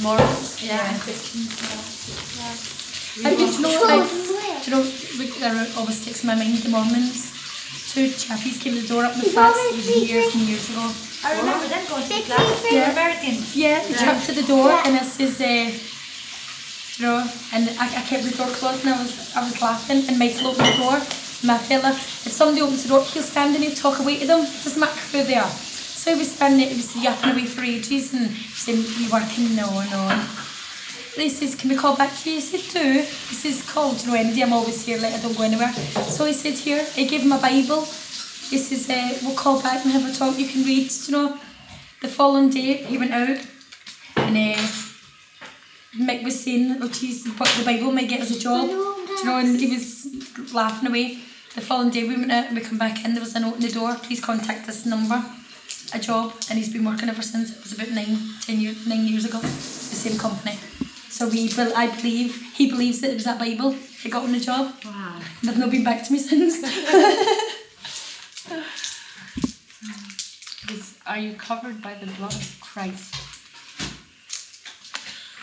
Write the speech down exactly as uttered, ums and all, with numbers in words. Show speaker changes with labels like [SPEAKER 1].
[SPEAKER 1] morals,
[SPEAKER 2] Yeah.
[SPEAKER 1] and Christian morals.
[SPEAKER 2] Yeah. And do you know, like, do you know, like, there always sticks in my mind the Mormons. Two chappies came to the door up in the flats years and years ago.
[SPEAKER 1] I remember them going to the class. They were Americans.
[SPEAKER 2] Yeah, they
[SPEAKER 1] Yeah.
[SPEAKER 2] jumped to the door and it says, uh, you know, and I, I kept the door closed and I was I was laughing and Michael opened the door. And my fella, if somebody opens the door, he'll stand and he'll talk away to them. It doesn't matter who they are. So he was standing there, he was yapping away for ages and saying, "You working? No, no." He says, "Can we call back to you?" He said, "Do." He says, "Call, do you know anything? I'm always here, like I don't go anywhere." So he said, "Here," he gave him a Bible. He says, uh, "We'll call back and have a talk, you can read." You know, the following day he went out and uh, Mick was saying, "Oh geez, but the Bible might get us a job." Do you know, and he was laughing away. The following day we went out and we come back in, there was a note on the door, "Please contact this number." A job, and he's been working ever since. It was about nine, ten years, nine years ago. The same company. So we, I believe, he believes that it was that Bible. He got him the job.
[SPEAKER 1] Wow.
[SPEAKER 2] They've not been back to me since.
[SPEAKER 3] Is, are you covered by the blood of Christ?